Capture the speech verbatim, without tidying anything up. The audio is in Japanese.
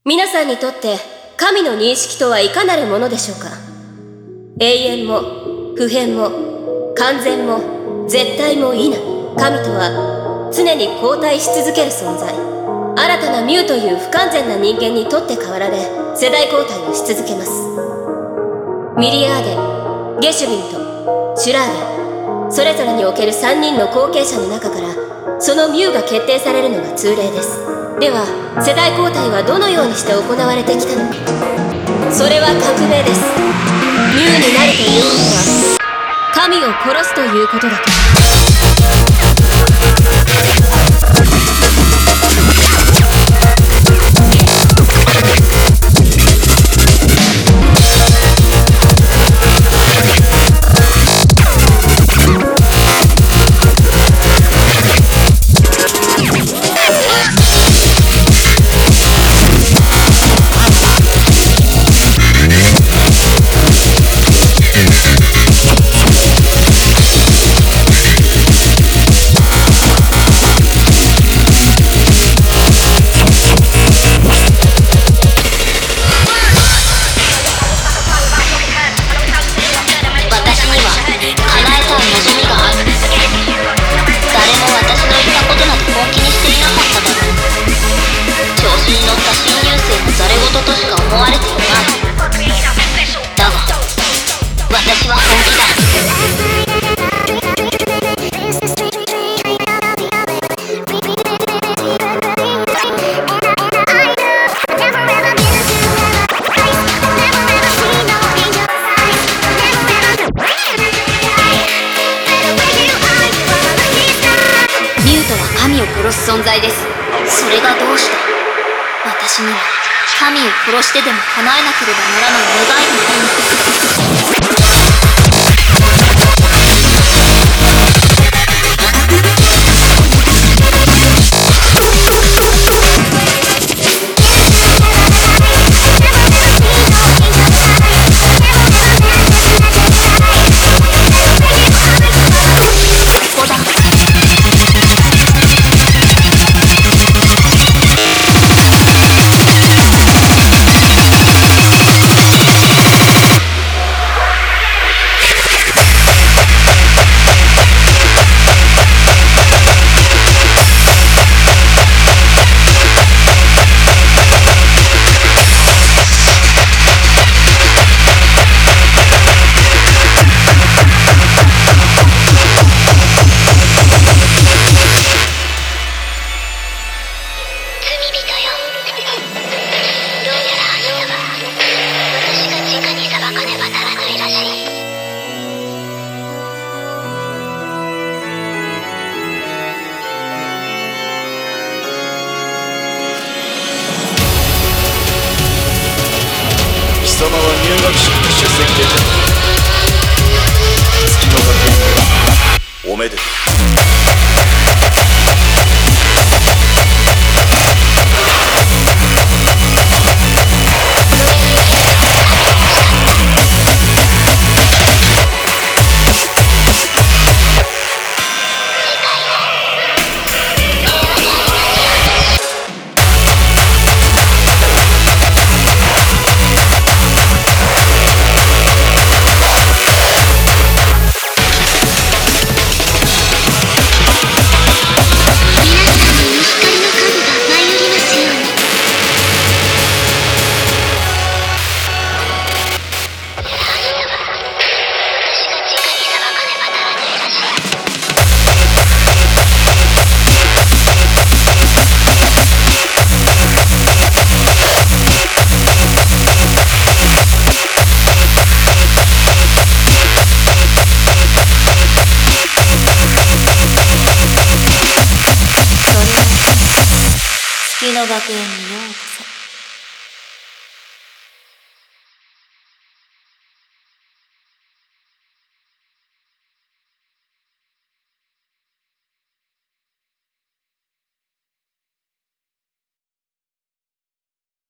皆さんにとって神の認識とはいかなるものでしょうか。永遠も不変も完全も絶対も否、神とは常に交代し続ける存在。新たなミュウという不完全な人間にとって代わられ、世代交代をし続けます。ミリアーデ、ゲシュビンとシュラーゲン、それぞれにおけるさんにんの後継者の中からそのミュウが決定されるのが通例です。では世代交代はどのようにして行われてきたのか。それは革命です。ミュウになるということは神を殺すということだから。 存在です。それがどうして私には神を殺してでも叶えなければならない願いが貴様は入学式に出席できた。月の学園おめでとう。 月の学園に